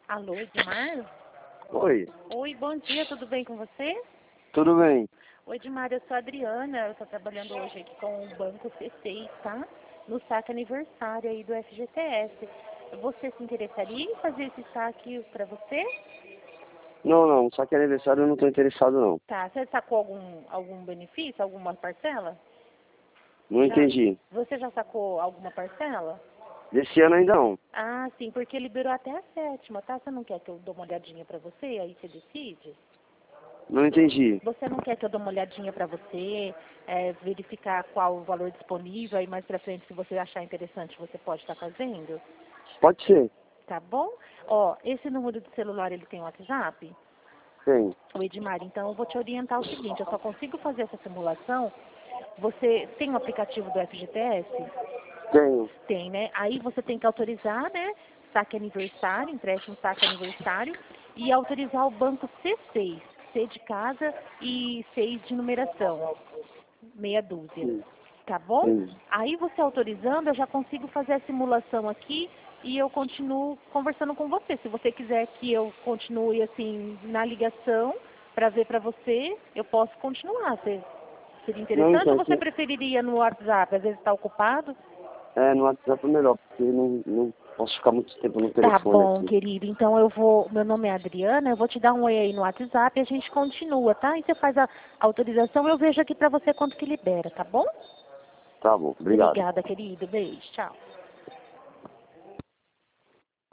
Alô, Edmar? Oi, Oi, bom dia, tudo bem com você? tudo bem? Oi, Edmar, eu sou a Adriana, eu estou trabalhando hoje aqui com o Banco C6, tá? No saque aniversário aí do FGTS. Você se interessaria em fazer esse saque para você? Não, só que aniversário eu não tô interessado não. Tá, você sacou algum benefício, alguma parcela? Não entendi. Você já sacou alguma parcela? Desse ano ainda não. Ah, sim, porque liberou até a 7ª, tá? Você não quer que eu dê uma olhadinha para você, aí você decide? Não entendi. Você não quer que eu dê uma olhadinha para você, verificar qual o valor disponível, aí mais pra frente, se você achar interessante, você pode estar fazendo? Pode ser. Tá bom? Ó, esse número de celular, ele tem WhatsApp? Tem. O Edmar, então eu vou te orientar o seguinte, eu só consigo fazer essa simulação. Você tem o aplicativo do FGTS? Tenho. Tem, né? Aí você tem que autorizar, né? Saque aniversário, empréstimo saque aniversário, e autorizar o banco C6, C de casa e 6 de numeração, meia dúzia. Sim. Tá bom? Sim. Aí você autorizando, eu já consigo fazer a simulação aqui e eu continuo conversando com você. Se você quiser que eu continue assim na ligação para ver para você, eu posso continuar. Seria Não, interessante ou então, você preferiria no WhatsApp? Às vezes está ocupado? no WhatsApp é melhor, porque não posso ficar muito tempo no Tá telefone bom, aqui. querido. Então eu vou. Meu nome é Adriana, eu vou te dar um oi aí no WhatsApp e a gente continua, tá? E você faz a autorização, eu vejo aqui pra você quanto que libera, tá bom? Tá bom, obrigado. Obrigada, querido. Beijo, tchau.